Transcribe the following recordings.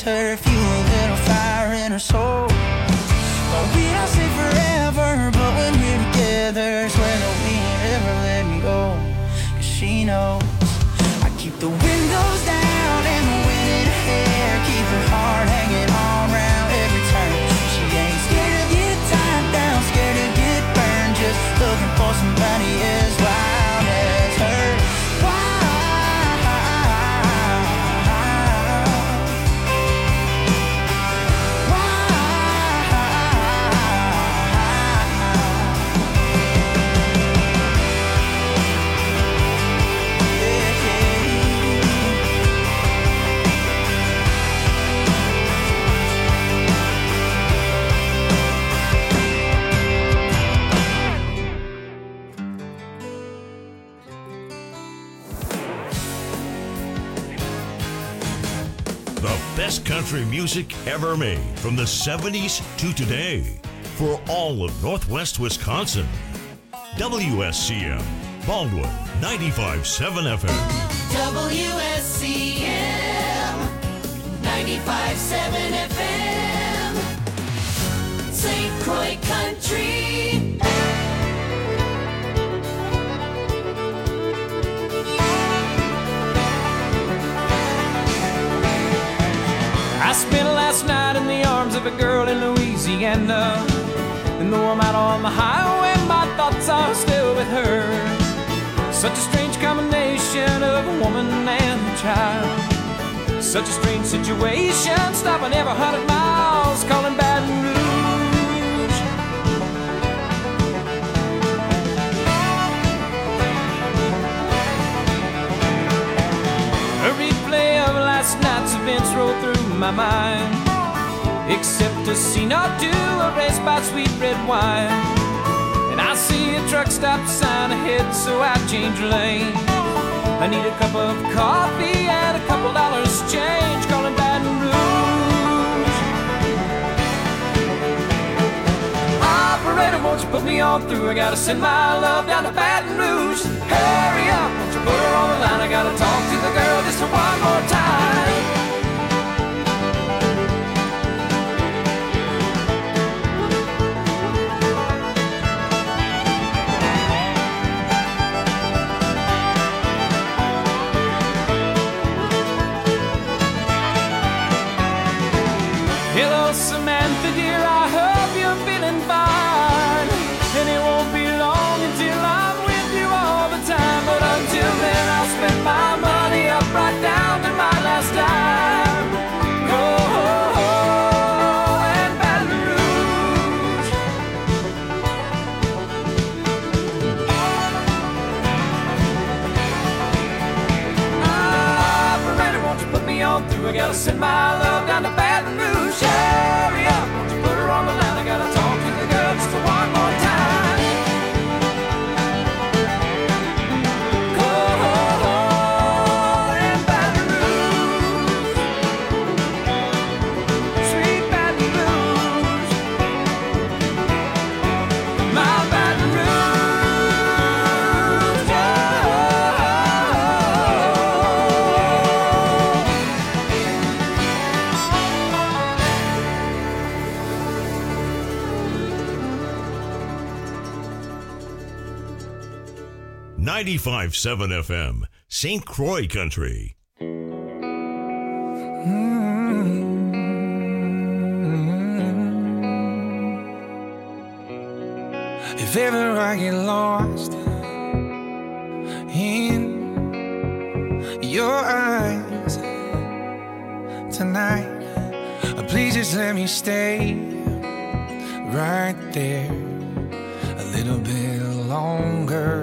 her, fuel a little fire in her soul. Well, we don't say forever, but when we're together, swear that we ain't ever let me go. 'Cause she knows I keep the windows down and the wind in her hair, keep her heart hanging on round every turn. She ain't scared to get tied down, scared to get burned, just looking for somebody as wild as her. Best country music ever made from the 70s to today for all of Northwest Wisconsin. WSCM, Baldwin, 95.7 FM. WSCM, 95.7 FM, St. Croix Country. I spent last night in the arms of a girl in Louisiana, and though I'm out on the highway, my thoughts are still with her. Such a strange combination of a woman and a child. Such a strange situation, stopping every 100 miles, calling Baton Rouge. A replay of last night's events rolled through my mind, except a scene or two erased by sweet red wine. And I see a truck stop sign ahead, so I change lane. I need a cup of coffee and a couple dollars change, calling Baton Rouge. Operator, won't you put me on through? I gotta send my love down to Baton Rouge. Hurry up, won't you put her on the line? I gotta talk to the girl just one more time. Hello, Samantha, dear, I hope you're feeling fine. And it won't be long until I'm with you all the time. But until then, I'll spend my money up right down to my last dime. Oh, and Baton Rouge. Operator, won't you put me on through? I gotta send my love down to Baton Rouge. Hurry up, won't you put her on the line? I gotta talk to the girl just one more time. Go and Baton Rouge, sweet Baton Rouge, my Baton Rouge. Oh. 95.7 FM, St. Croix Country. If ever I get lost in your eyes tonight, please just let me stay right there a little bit longer.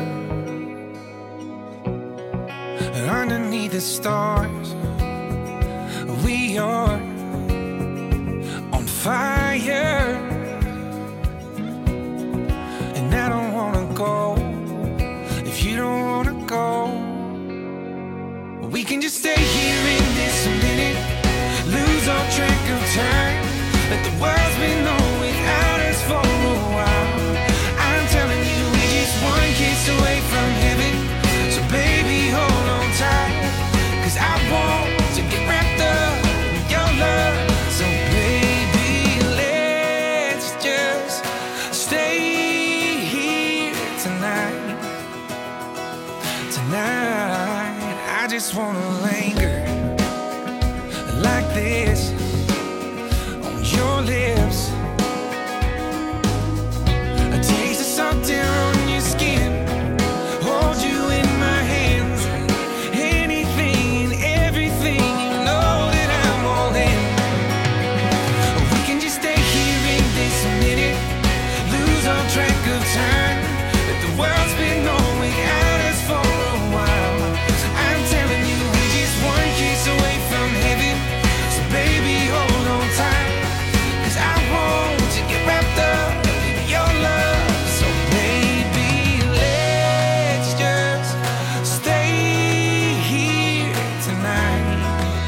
Underneath the stars, we are on fire, and I don't wanna go if you don't wanna go. We can just stay here in this minute, lose all track of time, let the world's been on without us for a while. I'm telling you, we're just one kiss away from heaven, so baby, hold on tight, 'cause I want to get wrapped up in your love. just wanna linger like this on your lips. A taste of something on your skin, hold you in my hands. Anything and everything, you know that I'm all in. We can just stay here in this minute, lose all track of time. That the world's been going without us for a while. I'm telling you, we're just one kiss away from heaven. So baby, hold on tight, 'cause I want to get wrapped up in your love. So baby, let's just stay here tonight.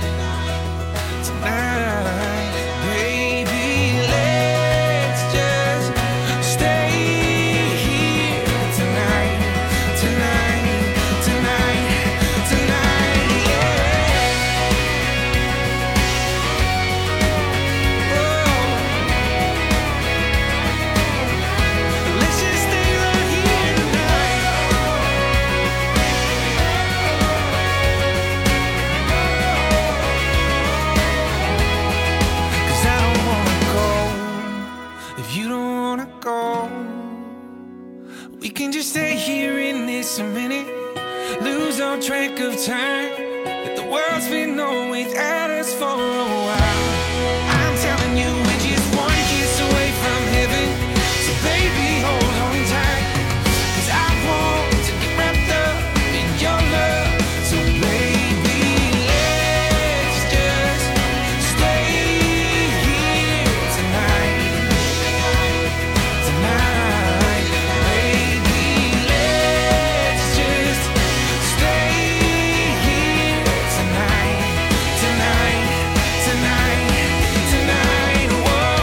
Tonight, baby, let's just stay here tonight. Tonight, tonight, tonight, yeah. Let's just stay right here tonight. 'Cause I don't wanna go if you don't wanna go. We can just stay here in this a minute, lose all track of time. That the world's been on without us for a while. I'm telling you, we're just one kiss away from heaven. So baby, hold on tight, 'cause I want to get wrapped up in your love. So baby, let's just stay here tonight. Tonight, baby, let's just stay here tonight. Tonight, tonight, tonight, whoa.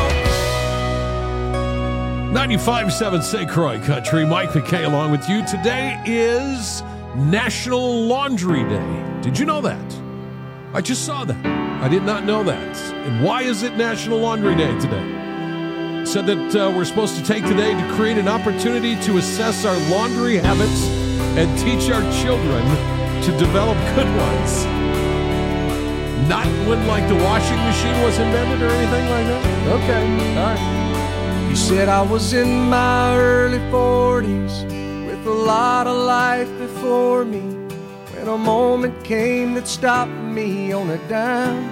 95.7 St. Croix Country. Mike McKay along with you. Today is National Laundry Day. Did you know that? I just saw that. I did not know that. And why is it National Laundry Day today? It said that we're supposed to take today to create an opportunity to assess our laundry habits and teach our children to develop good ones. Not when, like, the washing machine was invented or anything like that? Okay, all right. He said I was in my early 40s with a lot of life before me, when a moment came that stopped me on a dime.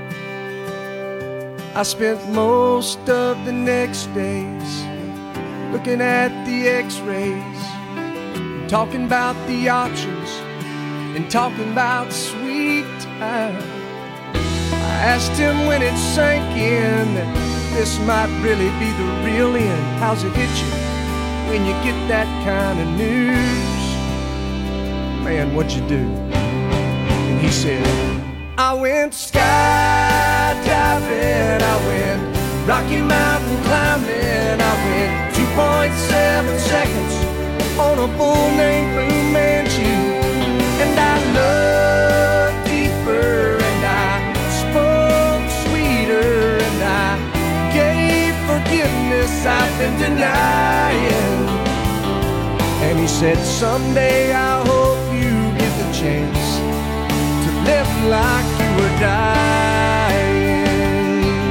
I spent most of the next days looking at the x-rays, talking about the options and talking about sweet time. I asked him when it sank in that this might really be the real end. How's it hit you when you get that kind of news? Man, what'd you do? And he said, I went skydiving, I went Rocky Mountain climbing, I went 2.7 seconds on a bull named Blue Manchu. And I looked deeper and I spoke sweeter and I gave forgiveness I've been denying. And he said, someday I hope you get the chance to live like you were dying.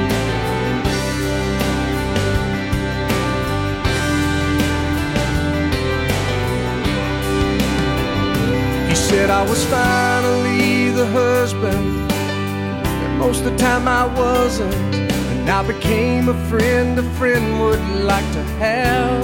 He said I was finally the husband that most of the time I wasn't. And I became a friend would like to have.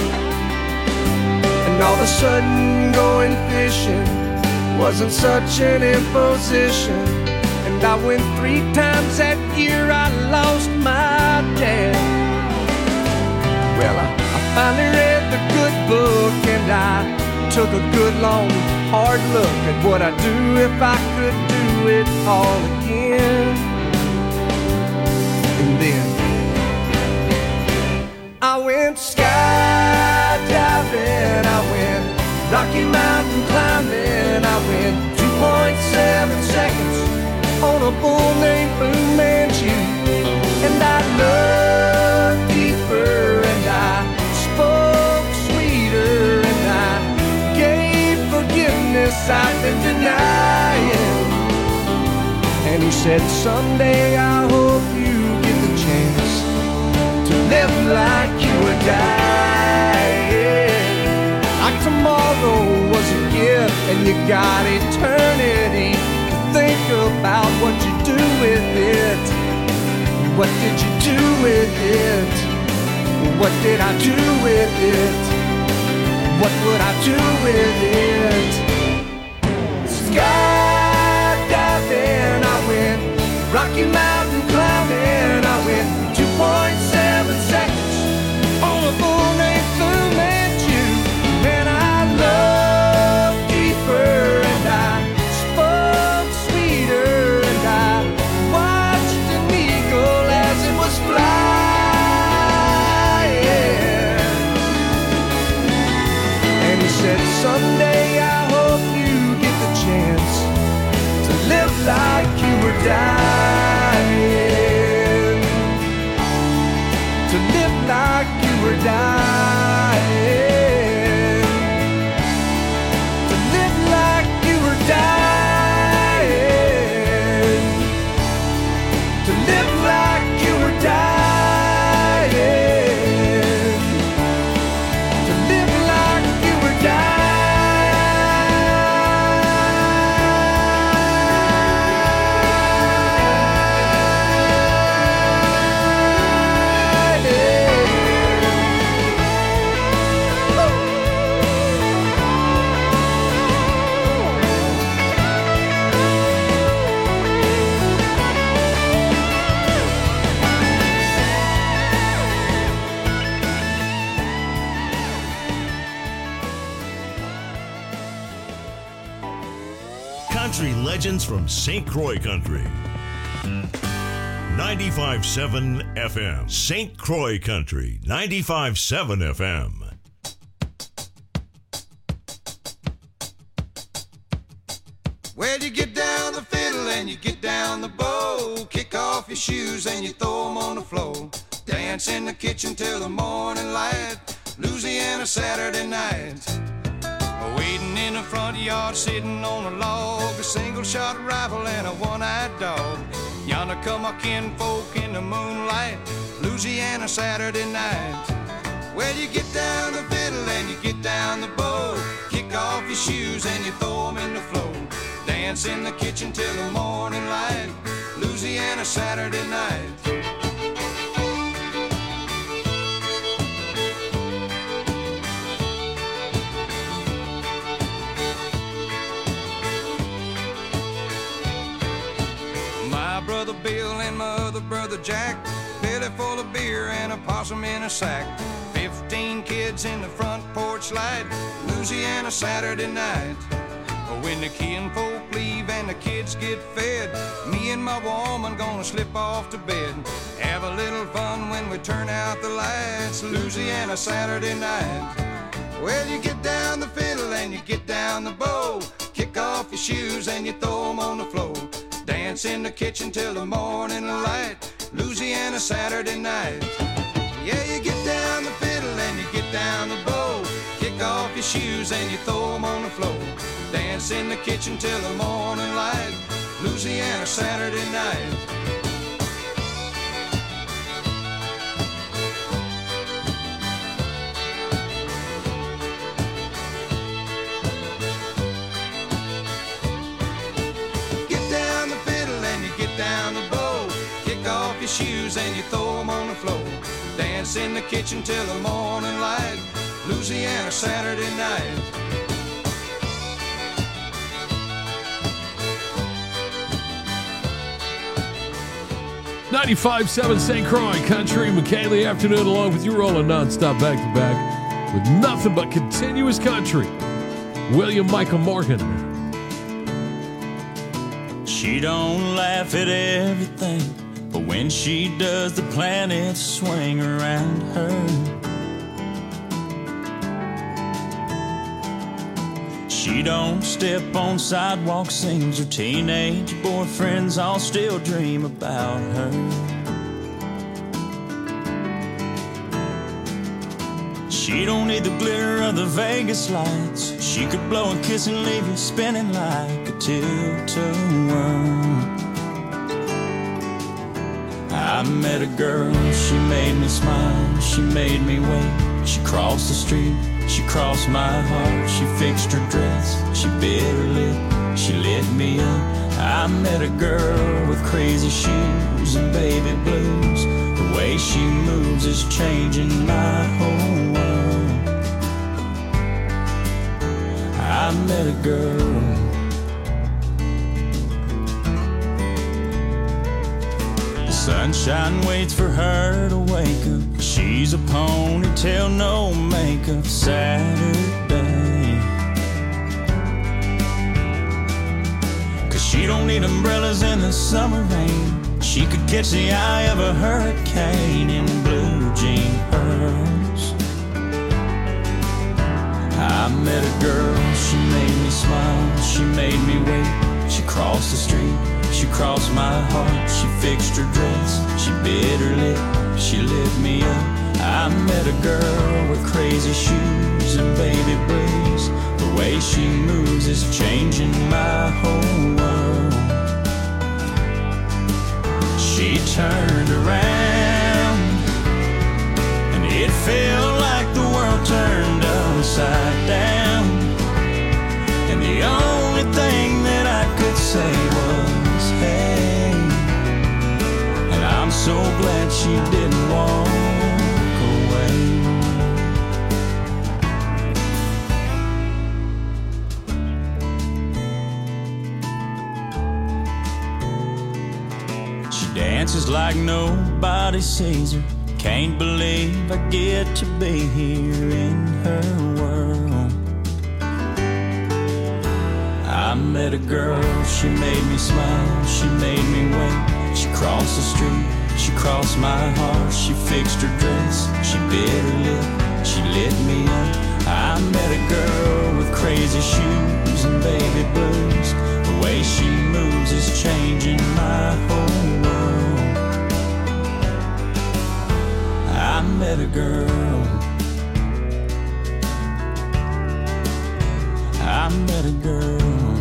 And all of a sudden going fishing wasn't such an imposition. And I went 3 times that year, I lost my dad. Well, I finally read the good book and I took a good long hard look at what I'd do if I could do it all again. And then I went skydiving, I went Rocky Mountain climbing, I went 2.7 seconds on a bull named Blue Manchu. And I looked deeper and I spoke sweeter and I gave forgiveness I've been denying. he said, someday I hope you get the chance to live like you were dying. Like tomorrow was a gift and you got eternity to think about what you do with it. What did you do with it? What did I do with it? What would I do with it? Skydiving, I went Rocky Mountain climbing. I went 2.7 seconds on a bull named Fu Manchu. Man, I loved deeper and I spoke sweeter and I watched an eagle as it was flying. And he said, someday I hope you get the chance to live like you were dying. To live like you were dying. To live like you were dying. To live like you were dying. To live like you were dying. Country legends from St. Croix Country. 95.7 FM. St. Croix Country. 95.7 FM. Well, you get down the fiddle and you get down the bow. Kick off your shoes and you throw them on the floor. Dance in the kitchen till the morning light. Louisiana Saturday night. Waiting in the front yard, sitting on a log. A single-shot rifle and a one-eyed dog. Yonder come our kinfolk in the moonlight. Louisiana Saturday night. Well, you get down the fiddle and you get down the bow. Kick off your shoes and you throw them in the floor. Dance in the kitchen till the morning light. Louisiana Saturday night. My brother Bill and my other brother Jack, belly full of beer and a possum in a sack. 15 kids in the front porch light. Louisiana Saturday night. When the kinfolk leave and the kids get fed, me and my woman gonna slip off to bed. Have a little fun when we turn out the lights. Louisiana Saturday night. Well, you get down the fiddle and you get down the bow. Kick off your shoes and you throw them on the floor. Dance in the kitchen till the morning light. Louisiana Saturday night. Yeah, you get down the fiddle and you get down the bow. Kick off your shoes and you throw them on the floor. Dance in the kitchen till the morning light. Louisiana Saturday night. Get down the fiddle and you get down the bow. Kick off your shoes and you throw them on the floor. Dance in the kitchen till the morning light. Louisiana Saturday night. 95.7 St. Croix Country. McKaylee afternoon along with you, rolling nonstop back to back with nothing but continuous country. William Michael Morgan. She don't laugh at everything, but when she does, the planets swing around her. She don't step on sidewalks, sings her teenage boyfriends all still dream about her. She don't need the glitter of the Vegas lights. She could blow a kiss and leave you spinning like a tilt-a-whirl. met a girl, she made me smile, she made me wait. She crossed the street, she crossed my heart. She fixed her dress, she bit her lip, she lit me up. I met a girl with crazy shoes and baby blues. The way she moves is changing my whole world. I met a girl. The sunshine waits for her to wake up. She's a ponytail, no makeup Saturday. She don't need umbrellas in the summer rain. She could catch the eye of a hurricane in blue jean pearls. I met a girl, she made me smile, she made me wait. She crossed the street, she crossed my heart. She fixed her dress, she bit her lip, she lit me up. I met a girl with crazy shoes and baby blues. The way she moves is changing my whole world. She turned around and it felt like the world turned upside down. And the only thing that I could say was, hey. And I'm so glad she didn't walk away. Dances like nobody sees her. Can't believe I get to be here in her world. I met a girl, she made me smile, she made me wait. She crossed the street, she crossed my heart. She fixed her dress, she bit her lip, she lit me up. I met a girl with crazy shoes and baby blues. The way she moves is changing my whole world. I met a girl. I met a girl.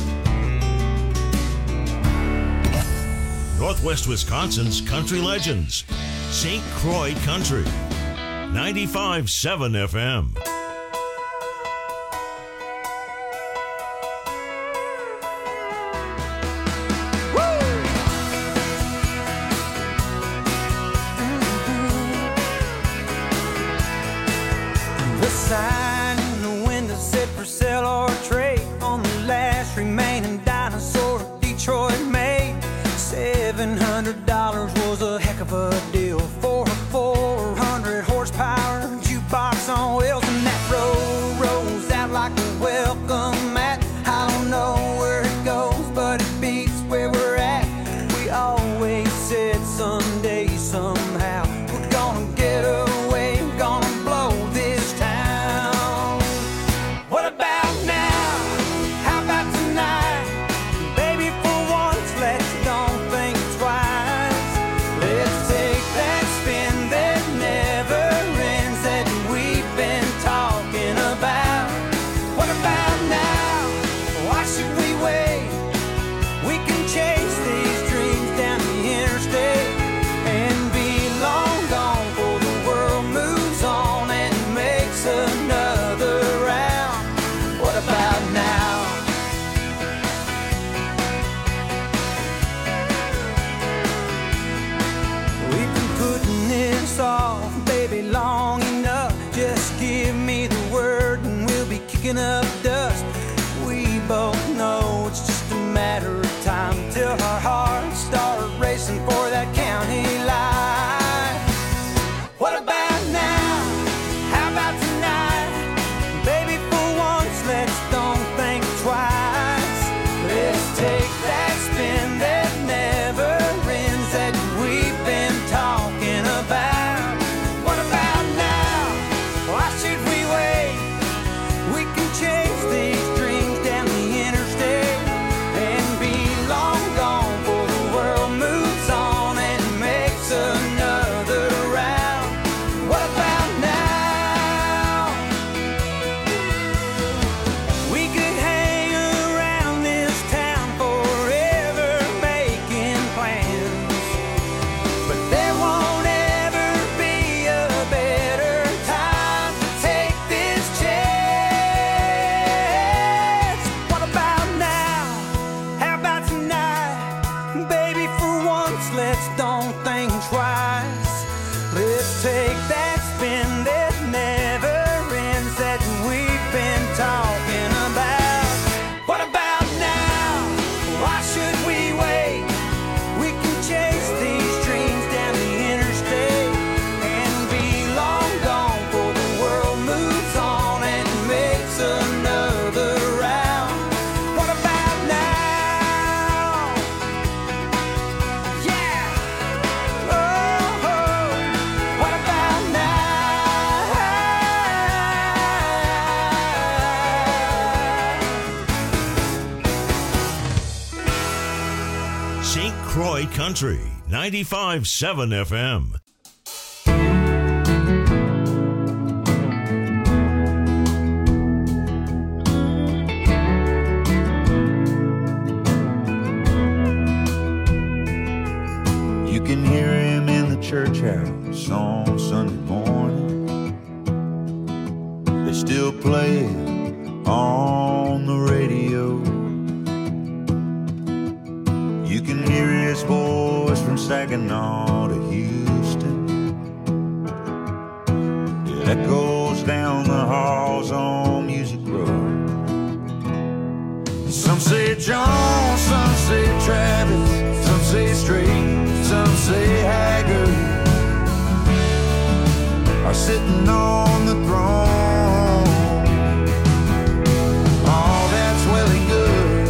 Northwest Wisconsin's country legends. St. Croix Country. 95.7 FM. $700 was a heck of a deal for a 400 horsepower jukebox on wheels, and that road rolls out like a welcome mat. I don't know where it goes, but it beats where we're at. We always said someday, somehow, we're gonna get away, gonna blow this town. What about now? How about tonight? Baby, for once, let's don't think twice. Let's take that spin that never ends that we've been talking about. What about now? Why should we wait? We can chase these dreams down the interstate and be long gone before the world moves on and makes another round. What about now? We've been putting this off, baby, long enough. Just give me the word and we'll be kicking up dust. We both know it's just a matter of time till our hearts start racing for that county line. What about now? How about tonight? Baby, for once, let's don't think twice. Let's take that spin that never ends that we've been talking about. What about now? Why should we wait? We can change St. Croix Country, 95.7 FM. You can hear him in the church house on Sunday morning. They still play it on the radio. You can hear his voice from Saginaw to Houston. It echoes down the halls on Music Road. Some say John, some say Travis, some say Straight, some say Haggard are sitting on the throne. All that's well and good.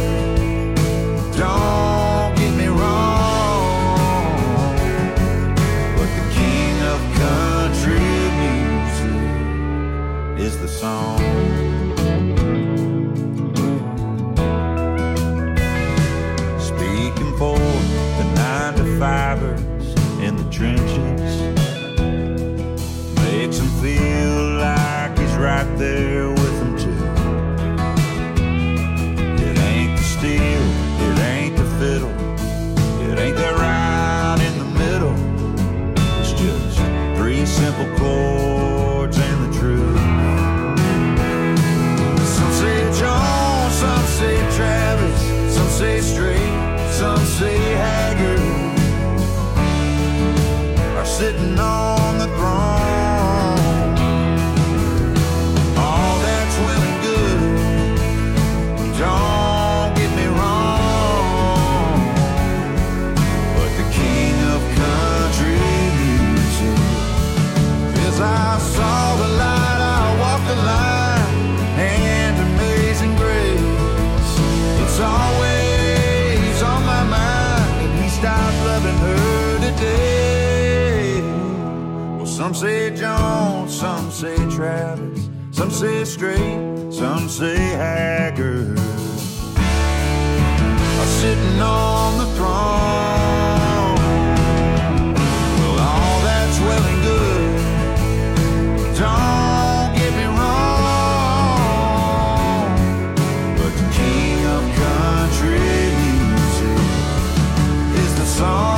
Don't get me wrong, but the king of country music is the song. Speaking for the 9-to-5ers in the trenches, makes him feel like he's right there with them too. It ain't the steel, it ain't the fiddle, it ain't that right in the middle. It's just 3 simple chords and the truth. Some say John, some say Travis, some say Straight, some say Haggard are sitting on the throne. All that's well and good. Don't get me wrong, but the king of country music is I saw the light, I walked the line, and Amazing Grace. It's always on my mind, and he stopped loving her today. Well, some say John, some say Travis, some say Straight, some say Haggard are sitting on the throne. Well, all that's well and good. Don't get me wrong, but the king of country music is the song.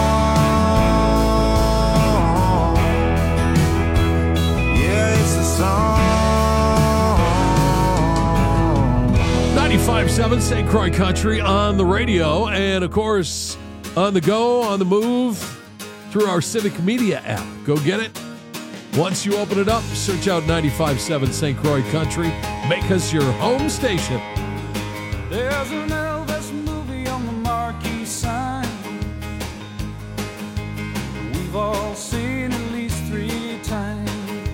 95.7 St. Croix Country on the radio, and of course on the go, on the move, through our Civic Media app. Go get it. Once you open it up, search out 95.7 St. Croix Country. Make us your home station. There's an Elvis movie on the marquee sign. We've all seen at least 3 times.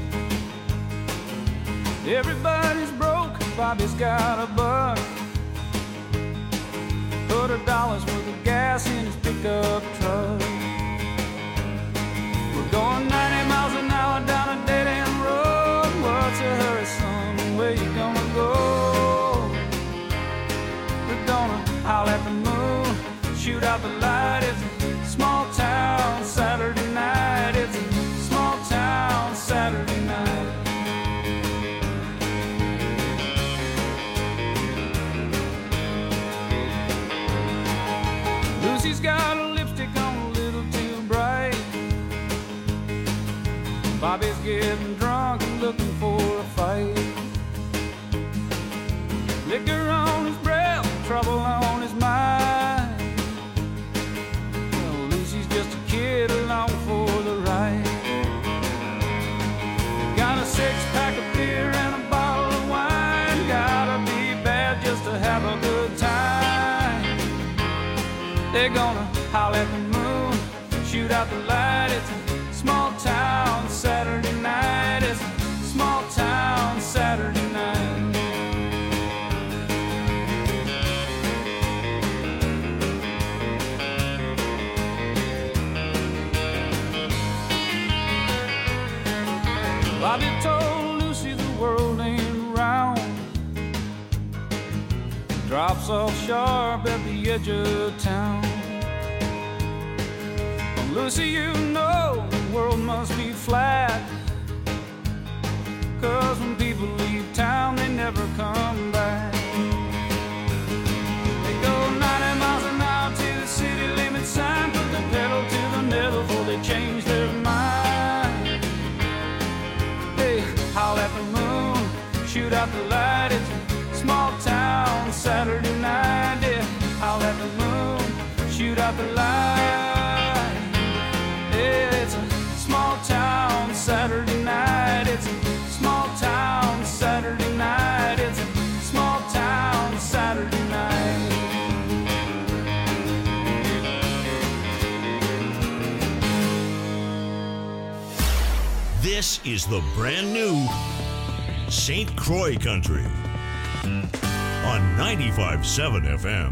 Everybody's broke, Bobby's got a buck. Put $1 worth of gas in his pickup truck. We're going 90 miles an hour down a dead-end road. What's a hurry, son? Where you gonna go? We're gonna howl at the moon, shoot out the light. It's a small town Saturday night. It's a small town Saturday night. Lucy's got a lipstick on a little too bright. Bobby's getting drunk and looking for a fight. Liquor on his breath, trouble on his mind. Well, Lucy's just a kid along for the ride. Got a 6-pack of beer and a bottle of wine. Gotta be bad just to have a good time. They're gonna howl at the moon, shoot out the light. It's a small town Saturday night. It's a small town Saturday night. Bobby told Lucy the world ain't round. Drops off sharp at the edge of town. Lucy, you know the world must be flat, 'cause when people leave town, they never come back. They go 90 miles an hour to the city limit sign, put the pedal to the metal before they change their mind. Hey, howl at the moon, shoot out the light, it's a small town Saturday night. Yeah, howl at the moon, shoot out the light. Yeah, it's a small town Saturday night. It's a small town Saturday night. It's a small town Saturday night. This is the brand new St. Croix Country on 95.7 FM.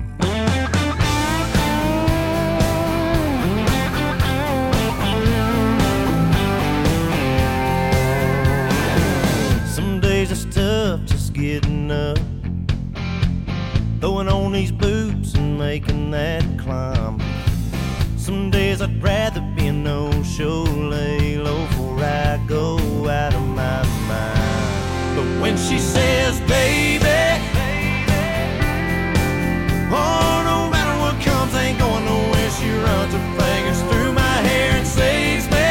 Some days it's tough just getting up, throwing on these boots and making that climb. Some days I'd rather be a no-show, lay low before I go out of my mind. But when she says, baby, oh, no matter what comes, ain't going nowhere, she runs her fingers through my hair and saves me.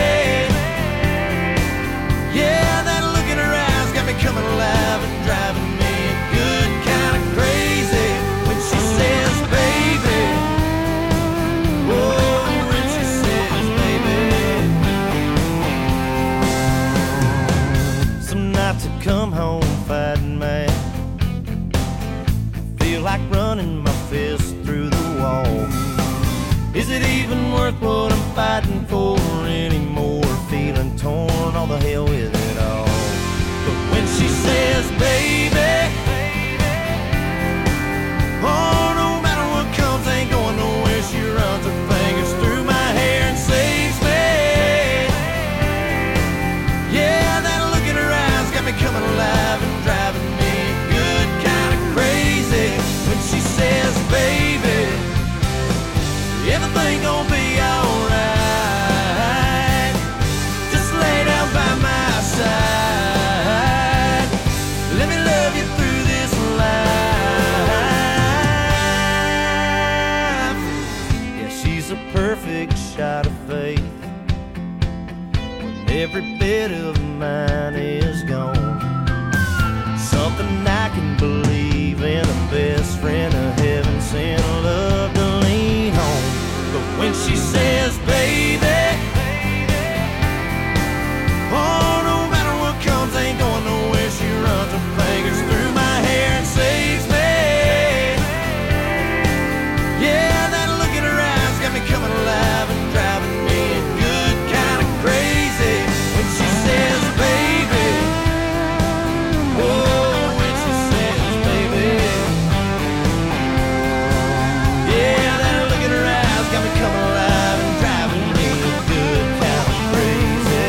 Yeah, that look in her eyes got me coming alive and driving me good kind of crazy. When she says, baby, oh, when she says, baby. Some nights I come home fighting mad, feel like running my fist through the wall. Is it even worth what I'm fighting for anymore? Feeling torn, all the hell with it all. But when she says, baby, oh, no matter what comes, ain't going nowhere, she runs her fingers through my hair and saves me. Yeah, that look in her eyes got me coming alive and driving me good kind of crazy. When she says, baby, everything gonna be alright, just lay down by my side, let me love you through this life. Yeah, she's a perfect shot of faith when every bit of mine is gone. Something I can believe in, a best friend of heaven sent, love to lean on. But when she says, baby, oh, no matter what comes, ain't going nowhere, she runs her fingers through my hair and saves me. Yeah, that look in her eyes got me coming alive and driving me good kind of crazy. When she says, baby, oh, when she says, baby, yeah, that look in her eyes got me coming alive and driving me good kind of crazy.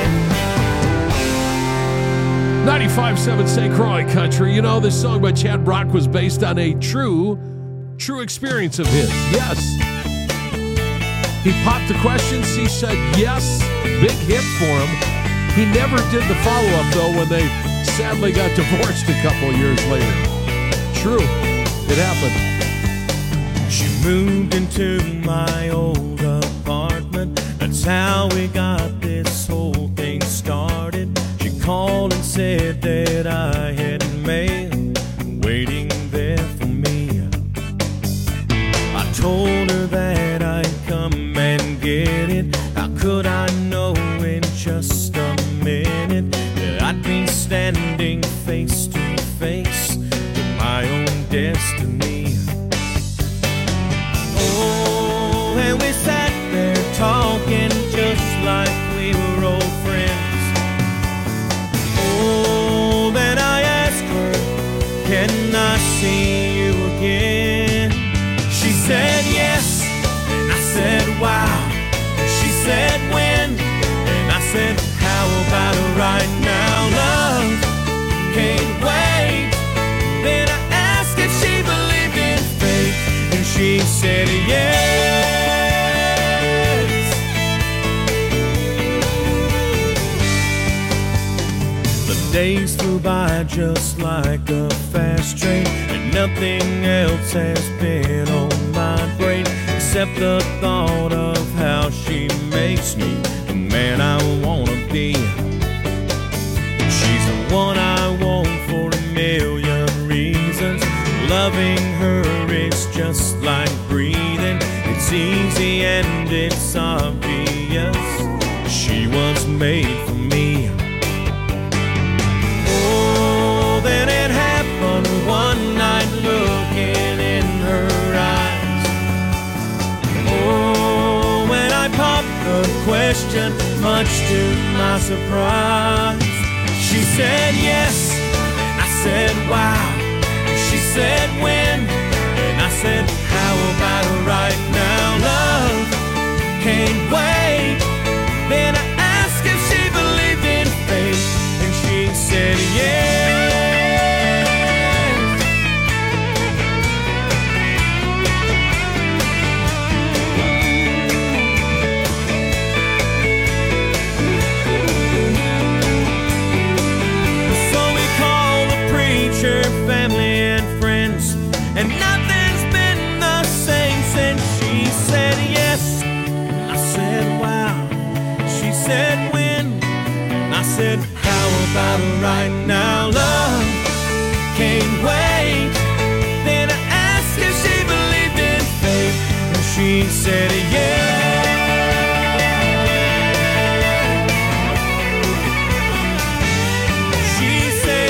95.7 St. Croix Country. You know, this song by Chad Brock was based on a true experience of his. Yes. He popped the questions. He said yes. Big hit for him. He never did the follow-up, though, when they sadly got divorced a couple years later. True. It happened. She moved into my old apartment. That's how we got this whole thing started. She called and said that I had mail waiting there for me. I told her that I'd come and get it. How could I know in just a minute that I'd be standing face to face with my own destiny? Oh, and we sat there talking just like we were old friends. Oh, then I asked her, can I see you again? She said yes, and I said wow. She said when, and I said how about right now? Love can't wait. Then I asked if she believed in fate, and she said yes. days flew by just like a fast train, and nothing else has been on my brain except the thought of how she makes me the man I wanna be. She's the one I want for a million reasons. Loving her is just like breathing. It's easy and it's obvious. She was made for me. Oh, then it happened one night, looking in her eyes. Oh, when I popped the question, much to my surprise, she said yes. I said wow. She said when, and I said how about right now? Love can't wait. Then I asked if she believed in fate, and she said yes. So we called the preacher, family and friends, and nothing's been the same since she said yes. I said wow. She said when, and I said how about right now? Love can't wait. Then I asked if she believed in fate, and she said yeah. She said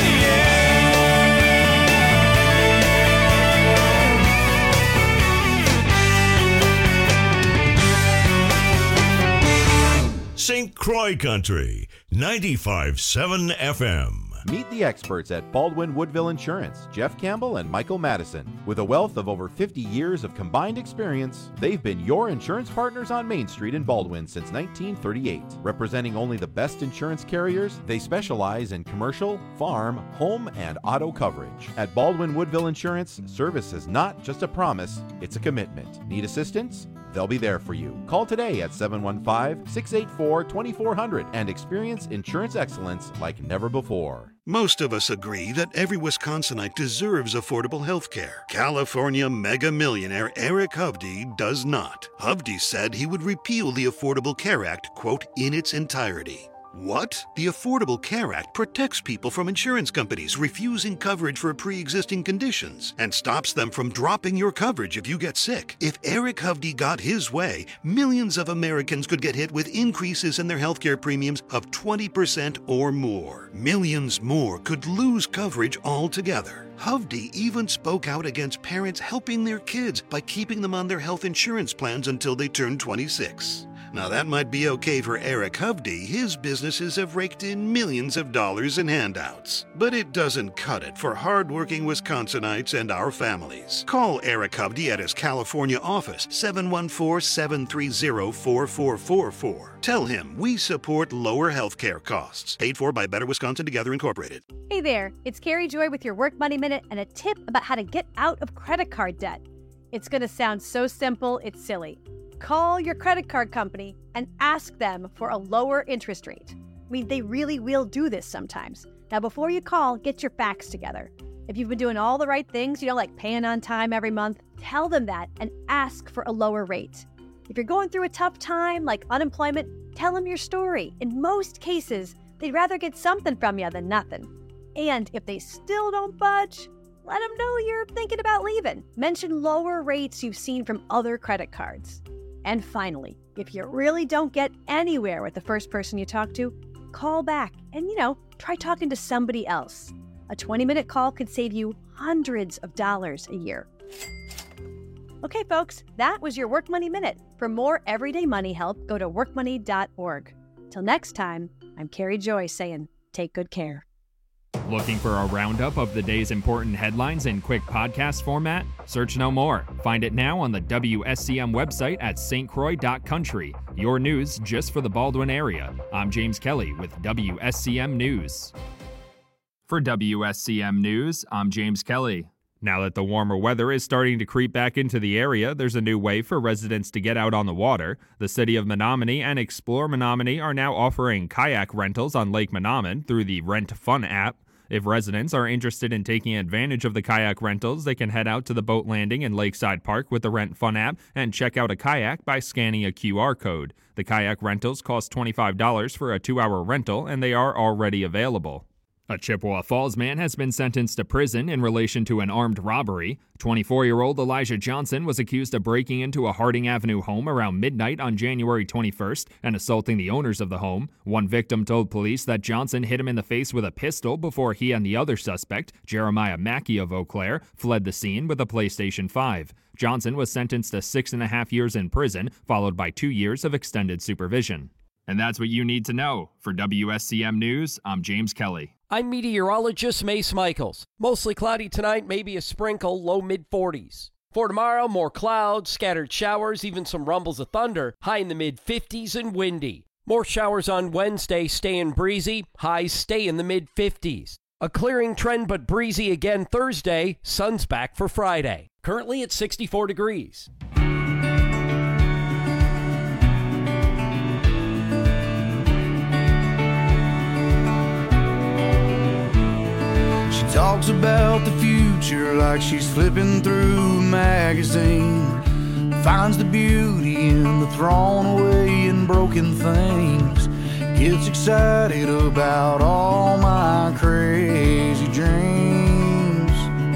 St. Croix Country, 95.7 FM. Meet the experts at Baldwin Woodville Insurance, Jeff Campbell and Michael Madison. With a wealth of over 50 years of combined experience, they've been your insurance partners on Main Street in Baldwin since 1938. Representing only the best insurance carriers, they specialize in commercial, farm, home, and auto coverage. At Baldwin Woodville Insurance, service is not just a promise, it's a commitment. Need assistance? They'll be there for you. Call today at 715-684-2400 and experience insurance excellence like never before. Most of us agree that every Wisconsinite deserves affordable health care. California mega millionaire Eric Hovde does not. Hovde said he would repeal the Affordable Care Act, quote, in its entirety. What? The Affordable Care Act protects people from insurance companies refusing coverage for pre-existing conditions and stops them from dropping your coverage if you get sick. If Eric Hovde got his way, millions of Americans could get hit with increases in their healthcare premiums of 20% or more. Millions more could lose coverage altogether. Hovde even spoke out against parents helping their kids by keeping them on their health insurance plans until they turn 26. Now that might be okay for Eric Hovde. His businesses have raked in millions of dollars in handouts. But it doesn't cut it for hardworking Wisconsinites and our families. Call Eric Hovde at his California office, 714-730-4444. Tell him we support lower health care costs. Paid for by Better Wisconsin Together Incorporated. Hey there, it's Carrie Joy with your Work Money Minute and a tip about how to get out of credit card debt. It's going to sound so simple, it's silly. Call your credit card company and ask them for a lower interest rate. I mean, they really will do this sometimes. Now, before you call, get your facts together. If you've been doing all the right things, like paying on time every month, tell them that and ask for a lower rate. If you're going through a tough time, like unemployment, tell them your story. In most cases, they'd rather get something from you than nothing. And if they still don't budge, let them know you're thinking about leaving. Mention lower rates you've seen from other credit cards. And finally, if you really don't get anywhere with the first person you talk to, call back and, try talking to somebody else. A 20-minute call could save you hundreds of dollars a year. Okay, folks, that was your Work Money Minute. For more everyday money help, go to workmoney.org. Till next time, I'm Carrie Joy saying, take good care. Looking for a roundup of the day's important headlines in quick podcast format? Search no more. Find it now on the WSCM website at stcroix.country. Your news just for the Baldwin area. I'm James Kelly with WSCM News. For WSCM News, I'm James Kelly. Now that the warmer weather is starting to creep back into the area, there's a new way for residents to get out on the water. The City of Menominee and Explore Menominee are now offering kayak rentals on Lake Menominee through the Rent Fun app. If residents are interested in taking advantage of the kayak rentals, they can head out to the boat landing in Lakeside Park with the Rent Fun app and check out a kayak by scanning a QR code. The kayak rentals cost $25 for a 2-hour rental, and they are already available. A Chippewa Falls man has been sentenced to prison in relation to an armed robbery. 24-year-old Elijah Johnson was accused of breaking into a Harding Avenue home around midnight on January 21st and assaulting the owners of the home. One victim told police that Johnson hit him in the face with a pistol before he and the other suspect, Jeremiah Mackey of Eau Claire, fled the scene with a PlayStation 5. Johnson was sentenced to 6.5 years in prison, followed by 2 years of extended supervision. And that's what you need to know. For WSCM News, I'm James Kelly. I'm meteorologist Mace Michaels. Mostly cloudy tonight, maybe a sprinkle, low mid-40s. For tomorrow, more clouds, scattered showers, even some rumbles of thunder, high in the mid-50s and windy. More showers on Wednesday, staying breezy, highs stay in the mid-50s. A clearing trend but breezy again Thursday, sun's back for Friday. Currently at 64 degrees. Talks about the future like she's flipping through a magazine. Finds the beauty in the thrown away and broken things. Gets excited about all my crazy dreams.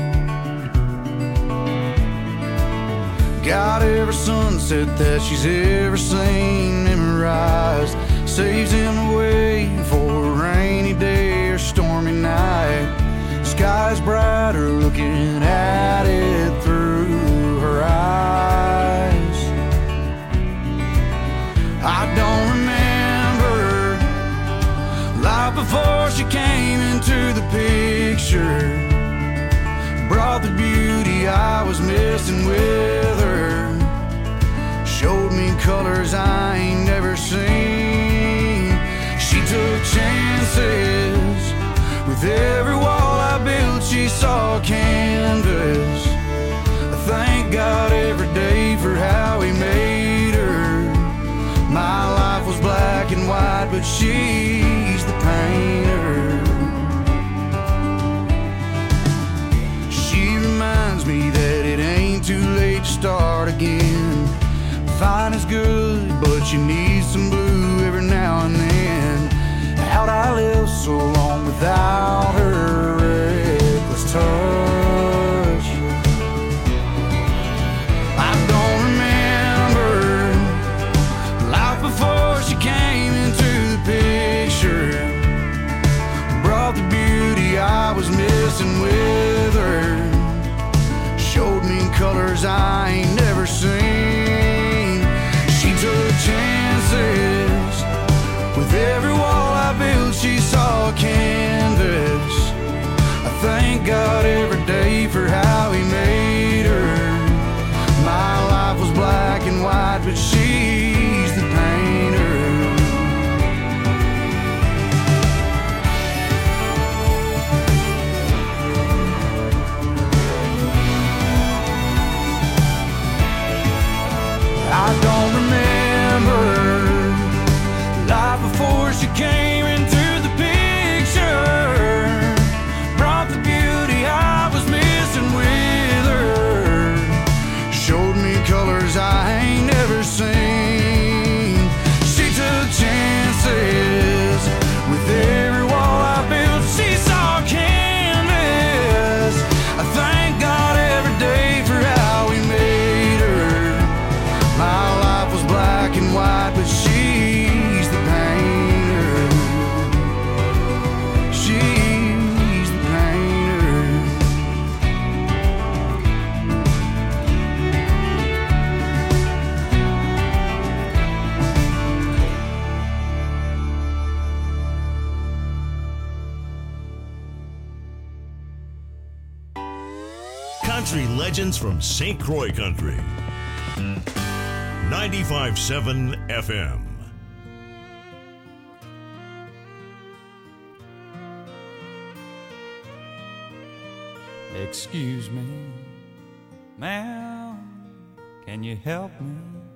Got every sunset that she's ever seen memorized. Saves him away for a rainy day or stormy night. Sky's brighter looking at it through her eyes. I don't remember life before she came into the picture. Brought the beauty I was missing with her. Showed me colors I ain't never seen. She took chances. With every wall I built, she saw a canvas. I thank God every day for how he made her. My life was black and white, but she's the painter. She reminds me that it ain't too late to start again. Fine is good, but you need some blue every now and then. How'd I live so long without her reckless touch? I don't remember life before she came into the picture. Brought the beauty I was missing with her. Showed me colors I ain't never seen. She took chances. With every wall I built, she saw a canvas. I thank God every day for how he made her. My life was black and white, but she's the painter. I don't remember life before she came into the picture. Brought the beauty I was missing with her. Showed me colors I ain't never seen. She took chances. With every wall I built, she saw canvas. I thank God every day for how he made her. My life was black and white, but she's the painter. She's the painter. Country legends from St. Croix Country. 95.7 FM. Excuse me, ma'am, can you help me?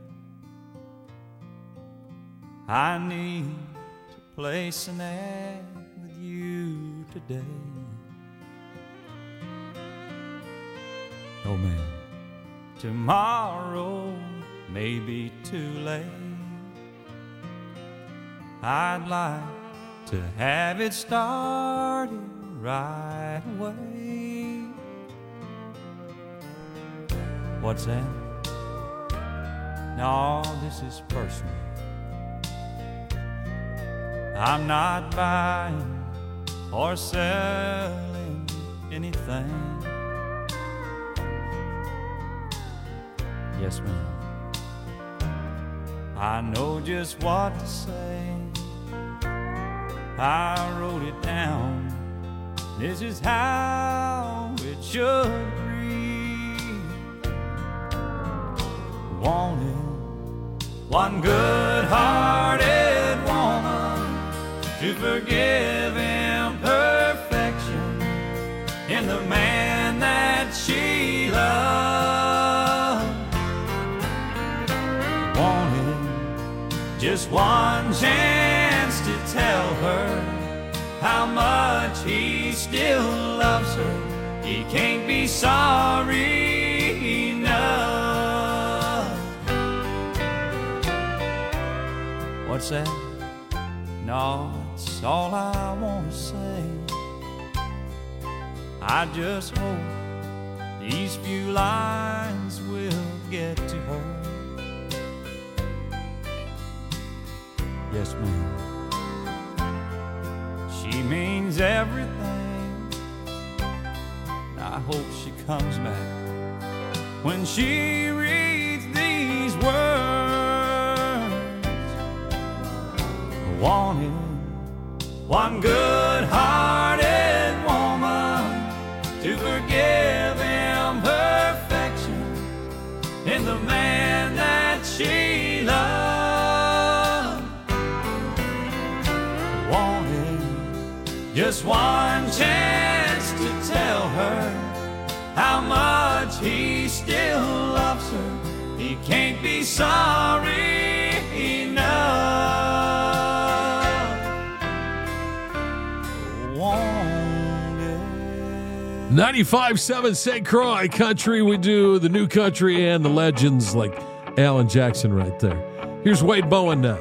I need to place an ad with you today. Oh man, tomorrow may be too late. I'd like to have it started right away. What's that? No, this is personal. I'm not buying or selling anything. Yes, ma'am. I know just what to say. I wrote it down. This is how it should read. Wanted one good-hearted woman to forgive imperfection in the man that she loved. Wanted just one chance to tell her how much he still loves her. He can't be sorry enough. What's that? No, it's all I want to say. I just hope these few lines will get to her. Yes, ma'am. She means everything. I hope she comes back when she reads these words. Wanted one good-hearted woman to forgive imperfection in the man that she loved. Wanted just one chance to tell her how much he still loves her. He can't be sorry enough. 95.7 St. Croix Country. We do the new country and the legends like Alan Jackson right there. Here's Wade Bowen now.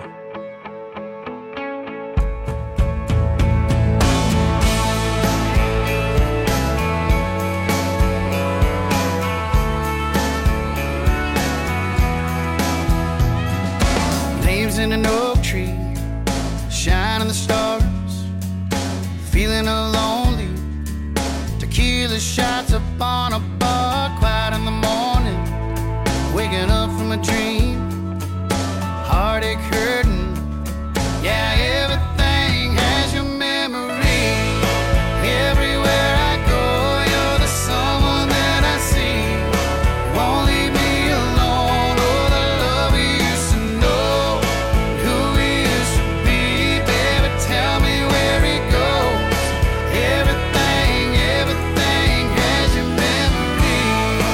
Leaves in an oak tree, shining the stars, feeling lonely. Tequila shots up on a bar, quiet in the morning, waking up from a dream, heartache hurting. Yeah, everything has your memory. Everywhere I go, you're the someone that I see. Won't leave me alone. Oh, the love we used to know, who we used to be. Baby, tell me where it goes. Everything has your memory.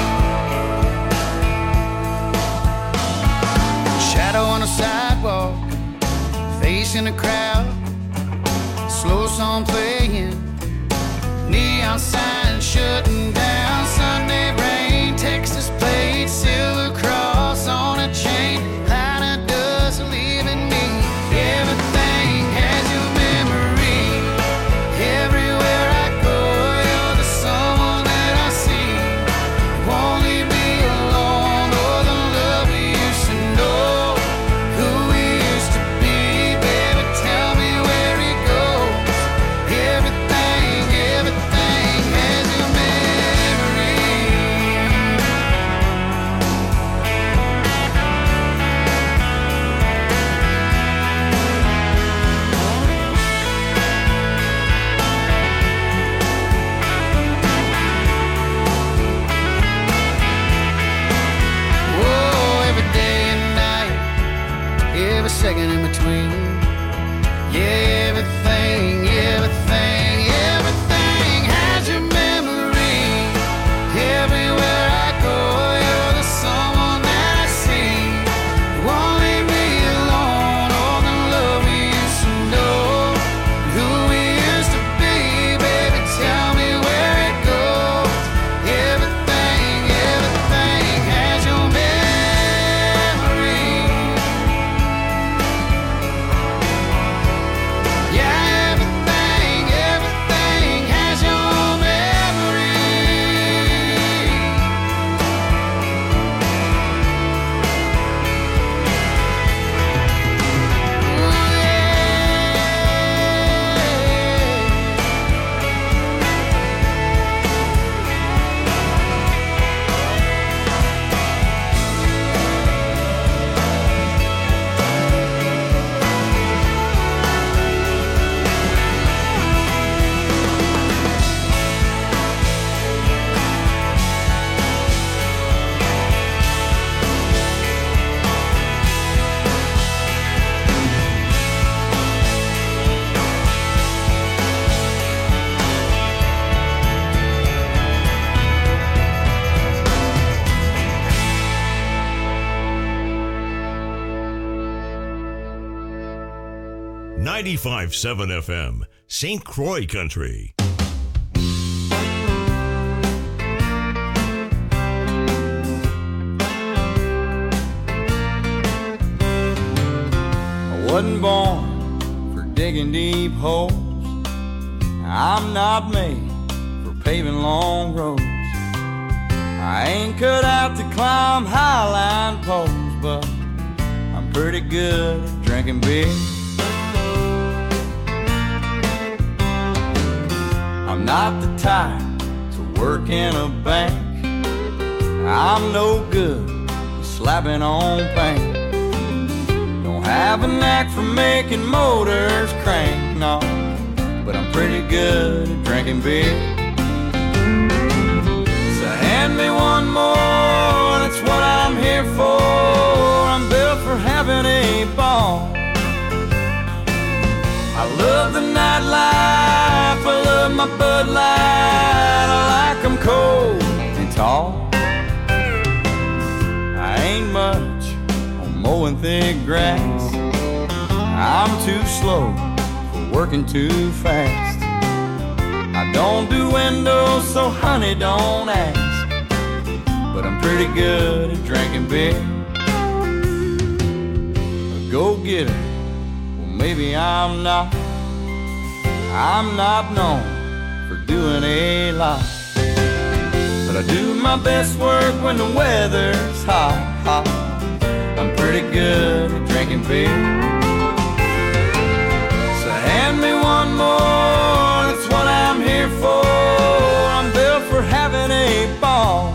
Shadow on a sidewalk, face in a crowd, slow song playing, neon sign shutting down. Sunday rain, Texas plate, silver cross on a chain, line of dust leaving me. Everything has your memory. Everywhere I go, you're the someone that I see. Won't leave me alone. Oh, the love we used to know, who we used to be. Baby, tell me where it goes. Everything has your memory. Whoa, every day and night, every second in between. Yeah, everything has your memory. 95.7 FM, St. Croix Country. I wasn't born for digging deep holes. I'm not made for paving long roads. I ain't cut out to climb highline poles, but I'm pretty good at drinking beer. I'm not the type to work in a bank. I'm no good at slapping on paint. Don't have a knack for making motors crank, no, but I'm pretty good at drinking beer. So hand me one more, that's what I'm here for. I'm built for having a ball. I love the nightlife, I love my Bud Light. I like 'em cold and tall. I ain't much on mowing thick grass. I'm too slow for working too fast. I don't do windows, so honey, don't ask. But I'm pretty good at drinking beer. A go-getter, well, maybe I'm not. I'm not known for doing a lot, but I do my best work when the weather's hot, hot. I'm pretty good at drinking beer. So hand me one more, that's what I'm here for. I'm built for having a ball.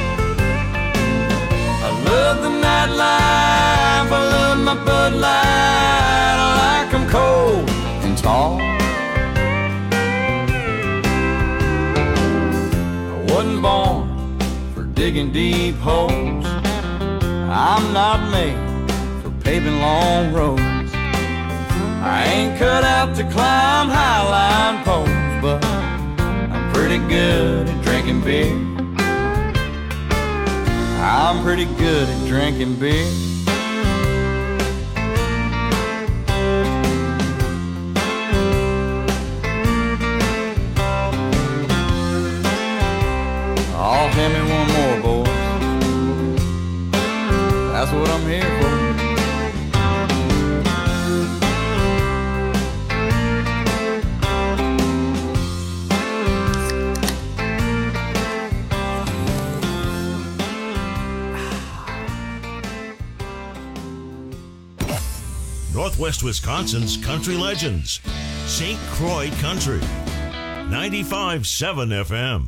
I love the nightlife, I love my Bud Light. I like 'em cold and tall. Wasn't born for digging deep holes. I'm not made for paving long roads. I ain't cut out to climb highline poles, but I'm pretty good at drinking beer. I'm pretty good at drinking beer. Oh, hand me one more, boys. That's what I'm here for. Northwest Wisconsin's country legends, St. Croix Country, 95.7 FM.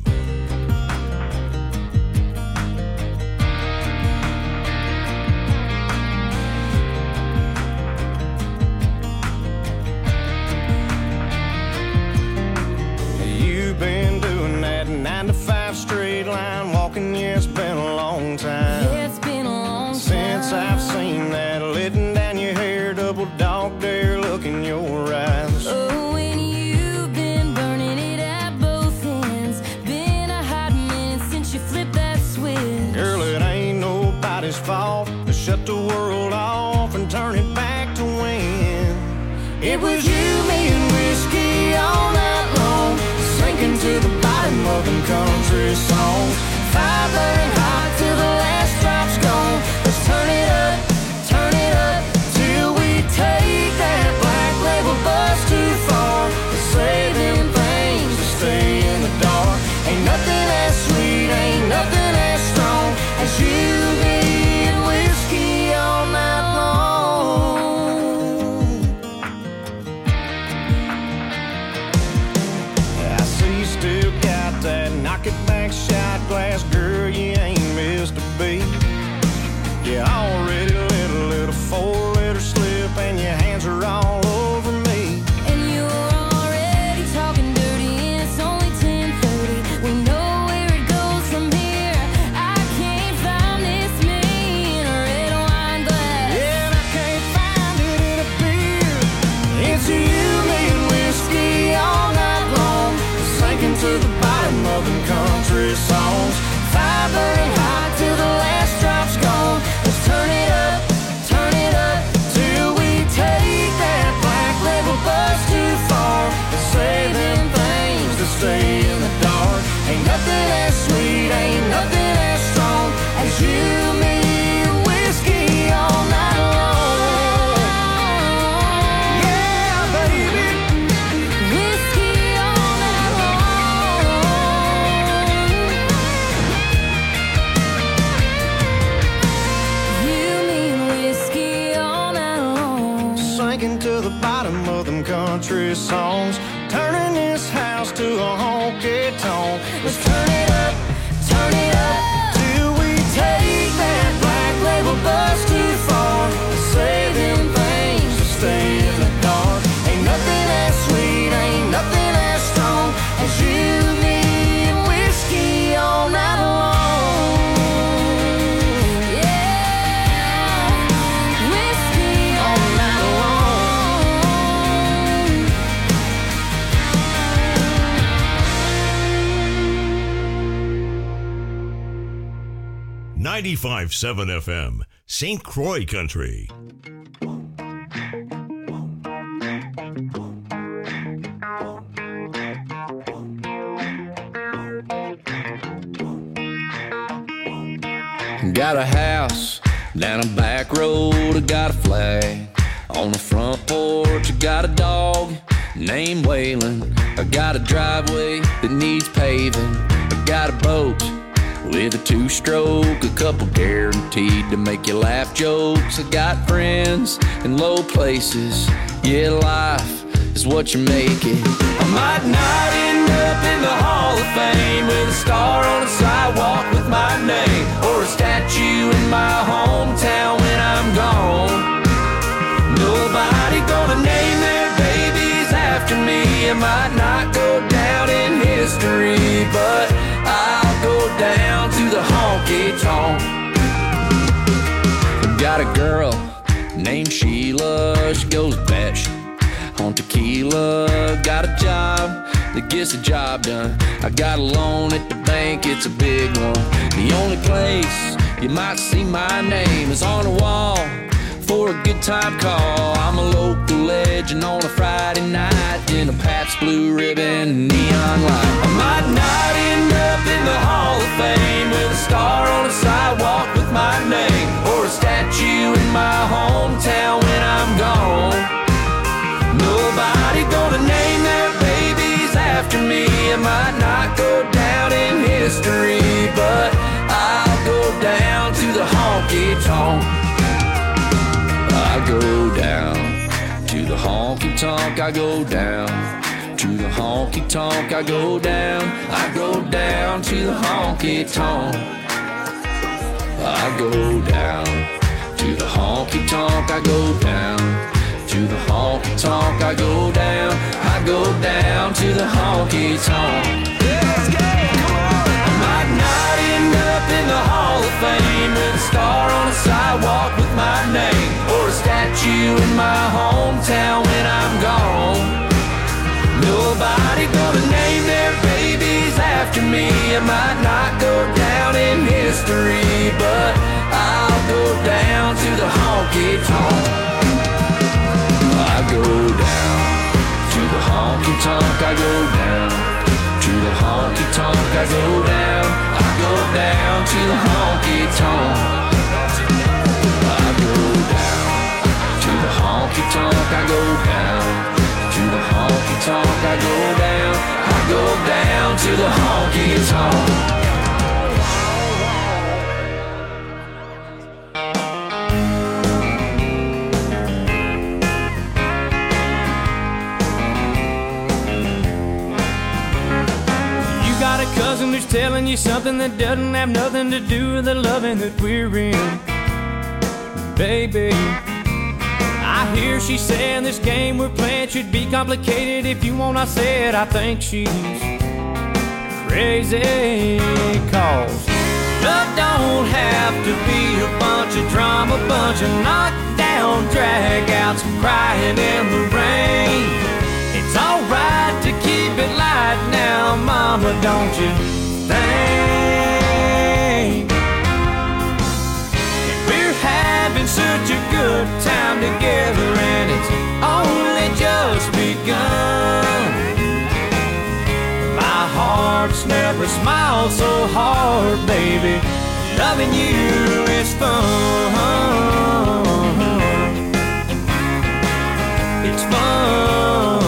You've been doing that 9 to 5 straight line walking, yeah, it's been a long time. Yeah, it's been a long time since I've seen that letting down your hair, double dog dare look in your eyes. Oh, and you've been burning it at both ends. Been a hot minute since you flipped that switch. Girl, it ain't nobody's fault to shut the world off and turn it back to when it was you, me, and whiskey all night long, sinking to the bottom of them country songs. Fire burning hot till the last drop's gone. Let's turn it up till we take that black label bus too far. To say them things to stay in the dark. Ain't nothing as sweet, ain't nothing as strong as you, me, and whiskey all night long. I see you still got that knock it back shot glass, girl, you ain't missed a beat. You already let a little 4-letter slip and your hands are all over me. And you're already talking dirty and it's only 10:30. We know where it goes from here. I can't find this me in a red wine glass. Yeah, and I can't find it in a beer. It's you, me, and whiskey all night long, sinking to the bottom of them country songs. Fire burning hot till the last drop's gone. Let's turn it up till we take that black label sinking to the bottom of them country songs, turning this house to a honky-tonk. Let's turn it up till we take that black label bus too far. Saving things to stay in the dark. Ain't nothing as sweet, ain't nothing as strong as you, me, and whiskey all night long. Yeah, whiskey all night long. 95.7 FM, St. Croix Country. Got a house down a back road, I got a flag on the front porch. I got a dog named Waylon. I got a driveway that needs paving. I got a boat with a two-stroke, a couple guaranteed to make you laugh jokes. I got friends in low places. Yeah, life is what you make it. I might not end up in the Hall of Fame with a star on the sidewalk with my name, or a statue in my hometown when I'm gone. Nobody gonna name their babies after me. I might not go down in history, but I'll go down to the honky-tonk. Got a girl named Sheila, she goes batshit on tequila. Got a job that gets the job done. I got a loan at the bank, it's a big one. The only place you might see my name is on the wall for a good time call. I'm a local legend on a Friday night in a Pabst Blue Ribbon neon light. I might not end up in the Hall of Fame with a star on the sidewalk with my name, or a statue in my hometown when I'm gone. Nobody gonna name their babies after me. I might not go down in history, but I'll go down to the honky-tonk. I go down to the honky-tonk. I go down to the honky-tonk. I go down. I go down to the honky-tonk. I go down to the honky-tonk. I go down to the honky-tonk. I go down. I go down to the honky-tonk. Let's go, come on. I might not end up in the Hall of Fame with a star on the sidewalk with my name, or a statue in my hometown when I'm gone. Nobody gonna name their babies after me. I might not go down in history, but I'll go down to the honky-tonk. I go down to the honky-tonk. I go down to the honky-tonk. I go down. I go down to the honky-tonk. I go down to the honky-tonk. I go down to the honky-tonk. I go down. I go down to the honky-tonk. Cousin who's telling you something that doesn't have nothing to do with the loving that we're in. Baby, I hear she saying this game we're playing should be complicated. If you want, I said I think she's crazy. Cause love don't have to be a bunch of drama, bunch of knockdown dragouts crying in the rain. It's alright to keep it light now, mama, don't you think? We're having such a good time together, and it's only just begun. My heart's never smiled so hard, baby. Loving you is fun. It's fun.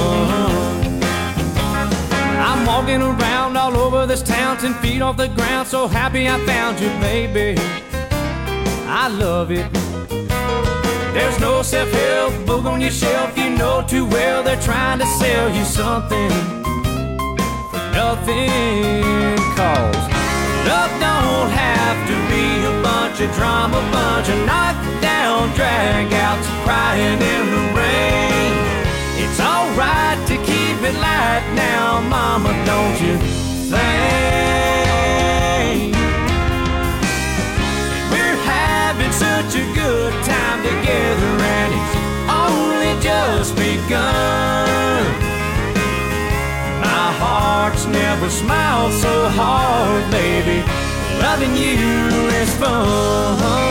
I'm walking around all over this town, 10 feet off the ground, so happy I found you, baby. I love it. There's no your self-help book on your shelf, you know too well they're trying to sell you something for nothing. Cause love don't have to be a bunch of drama, bunch of knockdown drag-outs crying in the rain. It's alright to keep it light now, mama, don't you think? We're having such a good time together and it's only just begun. My heart's never smiled so hard, baby. Loving you is fun.